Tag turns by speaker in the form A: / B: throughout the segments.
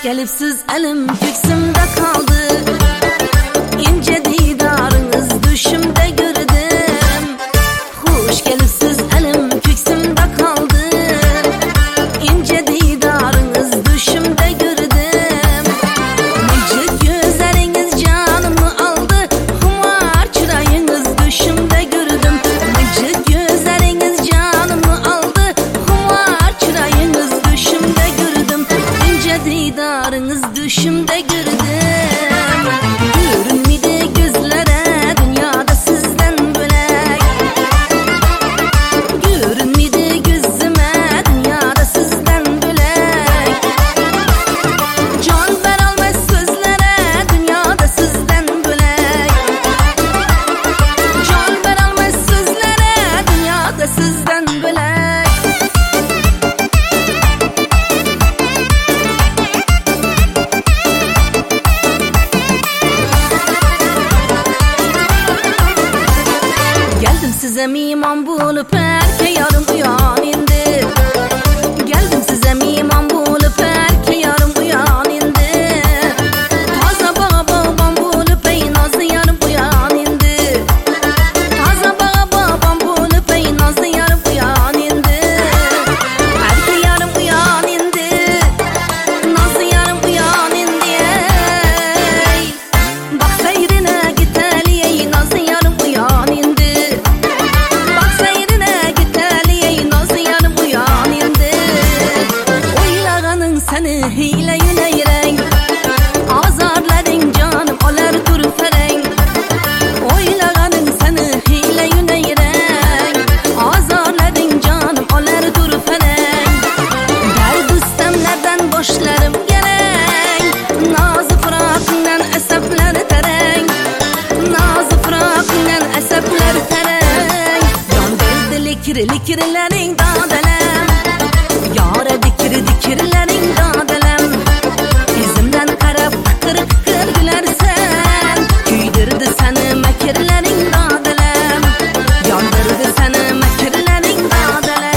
A: gelipsiz elim köksimde kaldı. İnce didarınız düşümde gördüm. Hoş gelipsiz elim köksimde kaldı. İnce didarınız düşümde gördüm. Mıcık gözleriniz canımı aldı. Humar çırayınız düşümde gördüm. Mıcık gözleriniz canımı aldı. Humar çırayınız düşümde gördüm. İnce didarınız düşümde gördüm. Görünmedi gözlere dünyada sizden bölek. Görünmedi gözüme dünyada sizden bölek. Can ver almaz sözlere dünyada sizden bölek. Can ver almaz sözlere dünyada sizden bölek. Size mimam bulup erke yarım uyan indi. Geldim size mimam bulup erke yarım uyan indi. Taza babam bulup ey nazlı yarım uyan indi. Taza babam bulup ey nazlı yarım uyan indi. Erke yarım uyan indi. Nazlı yarım uyan indi. Bak seyrine git ey nazlı yarım uyan indi. Seni hile yüneyreng azarladın canım olar dur fereng. Oylağanın seni hile yüneyreng azarladın canım olar dur fereng. Derd istemlerden boşlarım gerek. Nazı fırakından esepler tereng. Nazı fırakından esepler tereng. Can derdi likirlerin dadelem. Yâre dikirlerin dadelem. Yüzümden karab kıkır kıkır gülersen. Küydürdü seni mekirlerin dadelem. Yandırdı seni mekirlerin dadelem.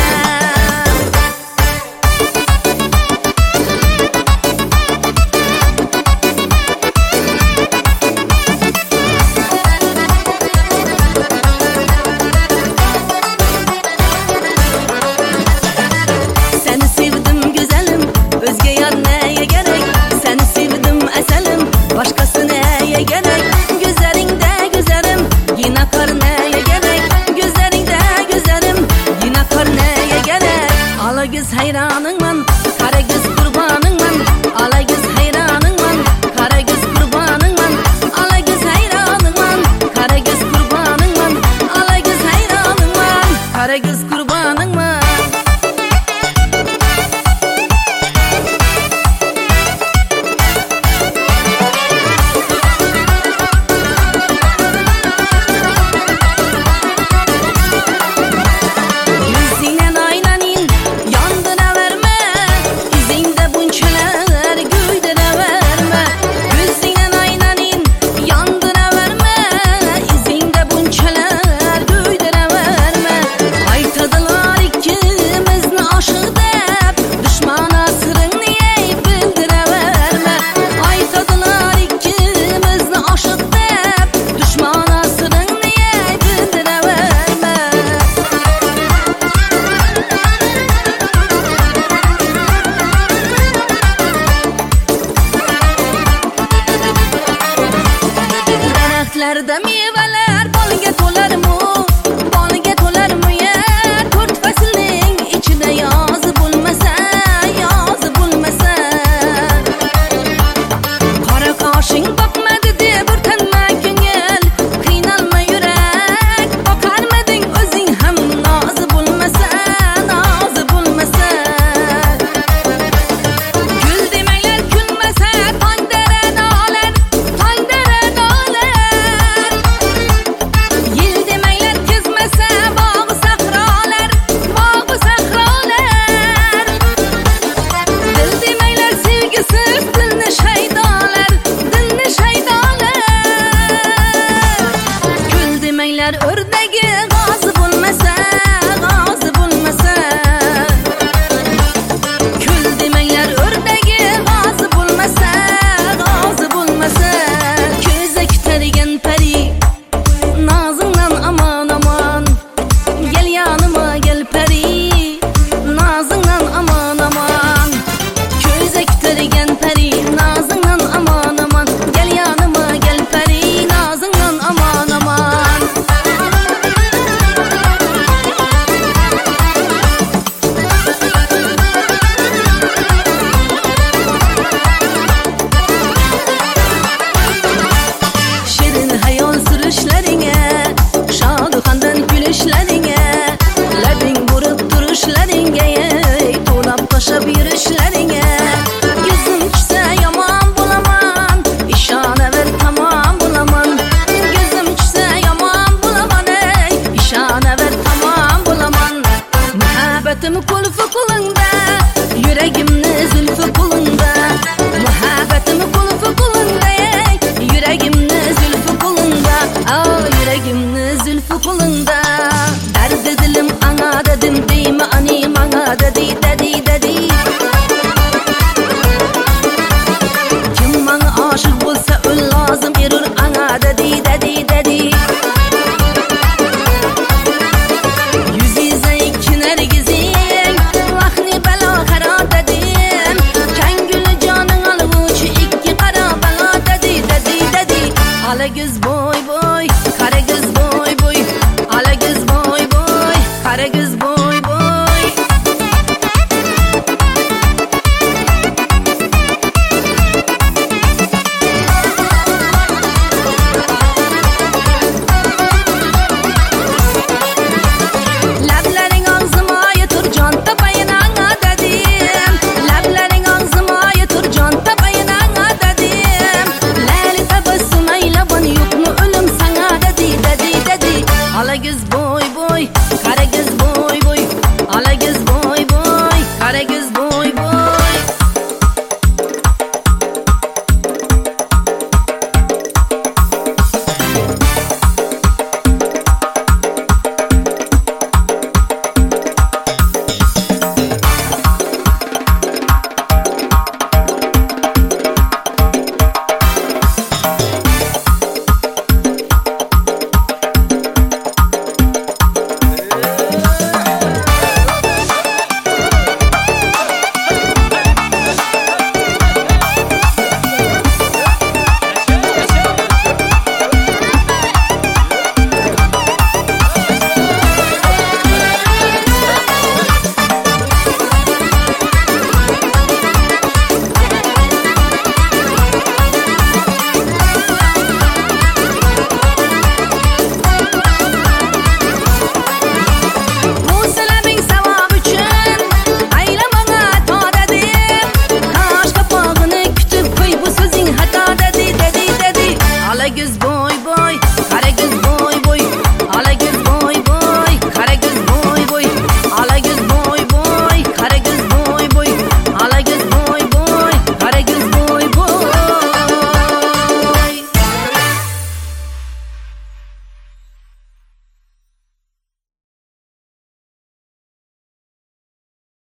A: Seni sevdim güzelim, özge yar neye gerek? Seni sevdim eselim, başkası neye gerek? Gözlerinde güzelim, yine kar neye gerek? Gözlerinde güzelim, yine kar neye gerek? Ala göz hayranın man, kara göz kurbanın man. Ala göz hayranın man, kara göz kurbanın man. Ala göz hayranın man, kara göz kurbanın man. Ala göz hayranın man, kara göz kurbanın man. Dernekler